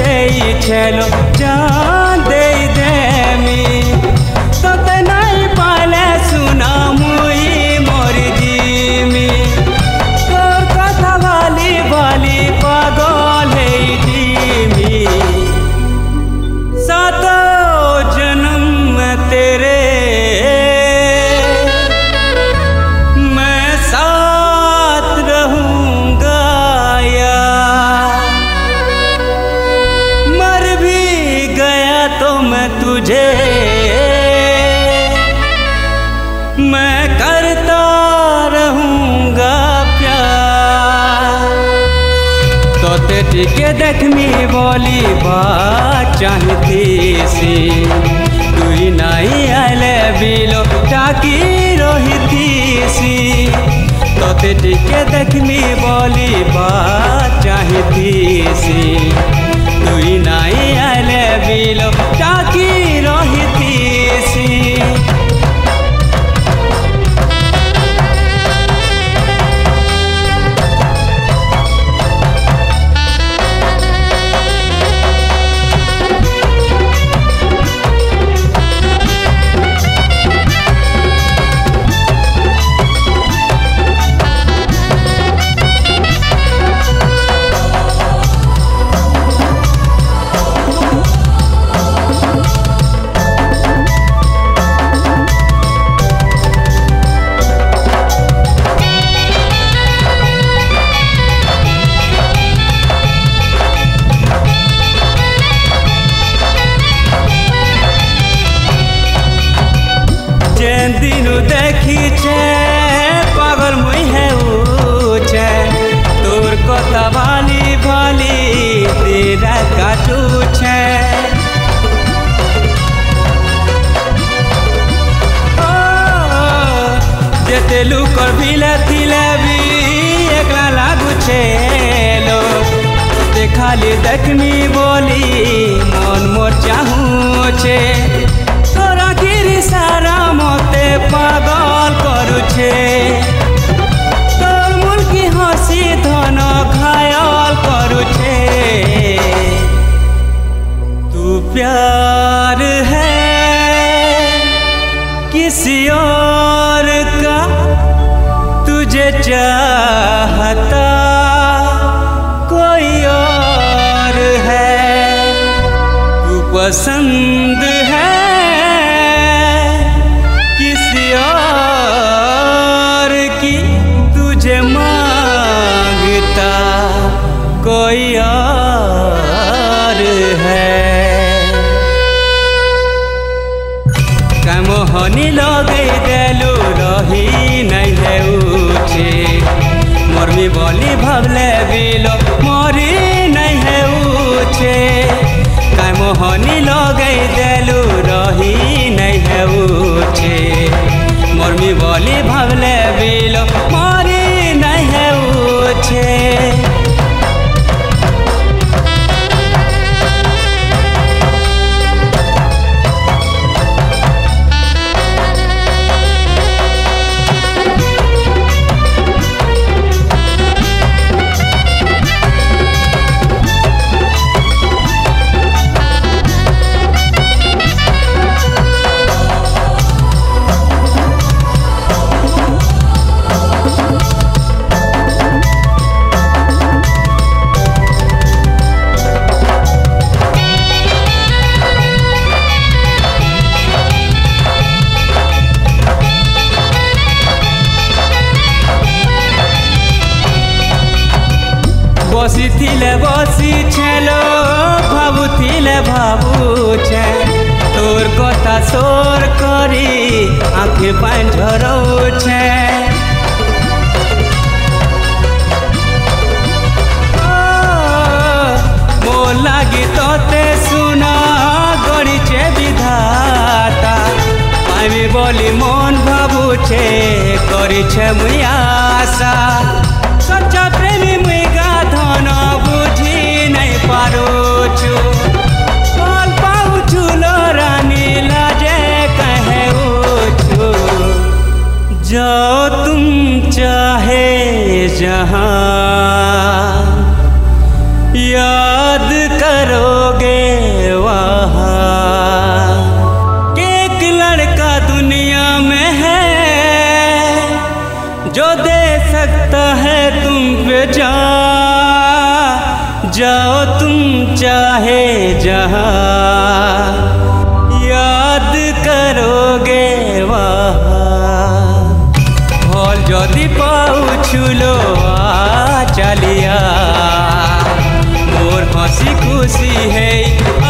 छे छेलो जान दे देमी तोते नहीं पाले सुना मुई मोर जीमी तोर कथा वाली वाली पागल है जीमी सातो जन्म में तेरे मैं साथ रहूंगा या मर भी गया तो मैं तुझे मैं करता रहूंगा प्यार तोते टिके देखमी बोली बात चाहती सी तुई नहीं आले बिलो टाकी रोहिती सी तोते टिके देखमी बोली बात चाहती सी तुई नहीं आले बिलो टाकी रोहिती सी दिनु देखी छे पागल मुई है उछे तोर कथा वाली वाली तेरा काटू छे जेते लुकर भिले थिले भी एकला लागू छे लो ते खाली देखमी बोली मन मोर चाहू छे तोरा गिरी सारा मते पागल करू छे तोर मुल्की हंसी धन घायल करू छे तू प्यार है किसी और का तुझे चाहता कोई और है तू पसंद है और की तुझे मांगता कोई और है मोहनी लगे देलू रही नहीं है उछे मोरमी बोली भावले बिलो मोरी नहीं है उछे मोहनी लगे देलू रही नहीं है उछे मोरमी बोली भावले बिलो मोरी नहीं है उछे बसी थिले बसी छेलो भाबू थिले भाबू छे तोर कथा सोर करी आँखे पाइन झरो छे मोर लागी तोते सुना गड़ी छे विधाता पाइबी बोली मन भाबू छे करी छे मुई आशा सच्चा प्रेमी मुई धन बुझी नहीं पारो छु कल पाऊ छुलो रानी लाजे कहे छु जाओ तुम चाहे जहाँ याद करो चाहे जहाँ याद करोगे वहाँ भल जदि पाउछुलो चलिया मोर हसी खुशी है